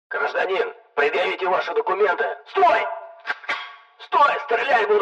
Гражданин, предъявите ваши документы. Стой! Стой, стрелять буду!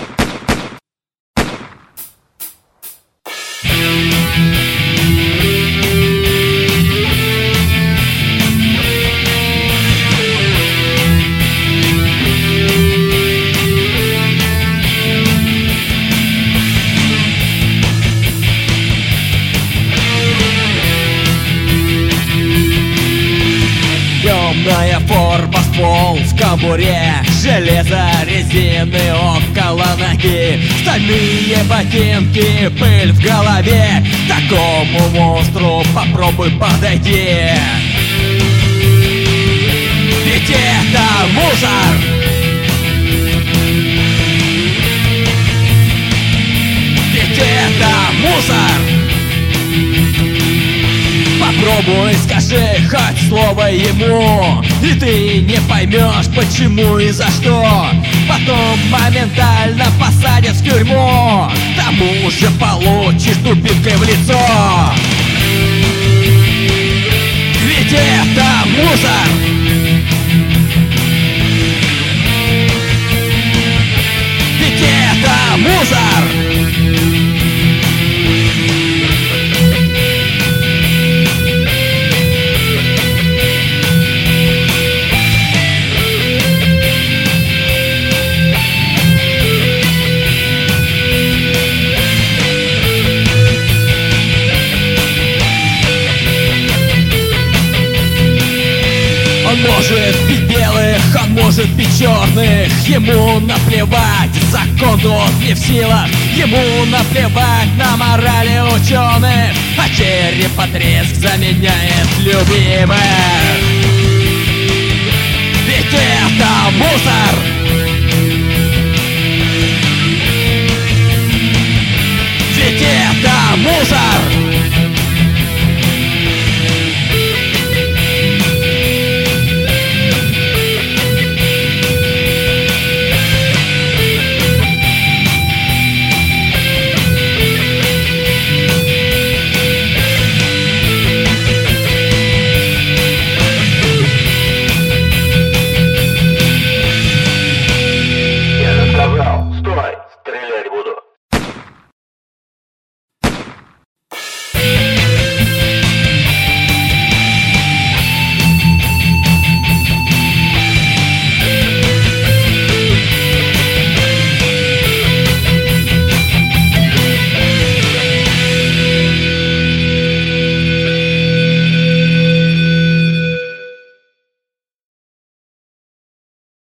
Темная форма, ствол в кобуре, железо, резины около ноги, стальные ботинки, пыль в голове. К такому монстру попробуй подойти. Ведь это мусор. Ведь это мусор. Попробуй, скажи хоть слово ему, и ты не поймешь, почему и за что. Потом моментально посадят в тюрьму, к тому же получишь дубинкой в лицо. Ведь это мусор. Ведь это мусор. Он может бить белых, он может бить черных. Ему наплевать, закон тут не в силах. Ему наплевать на морали ученых, а черепотреск заменяет любимых.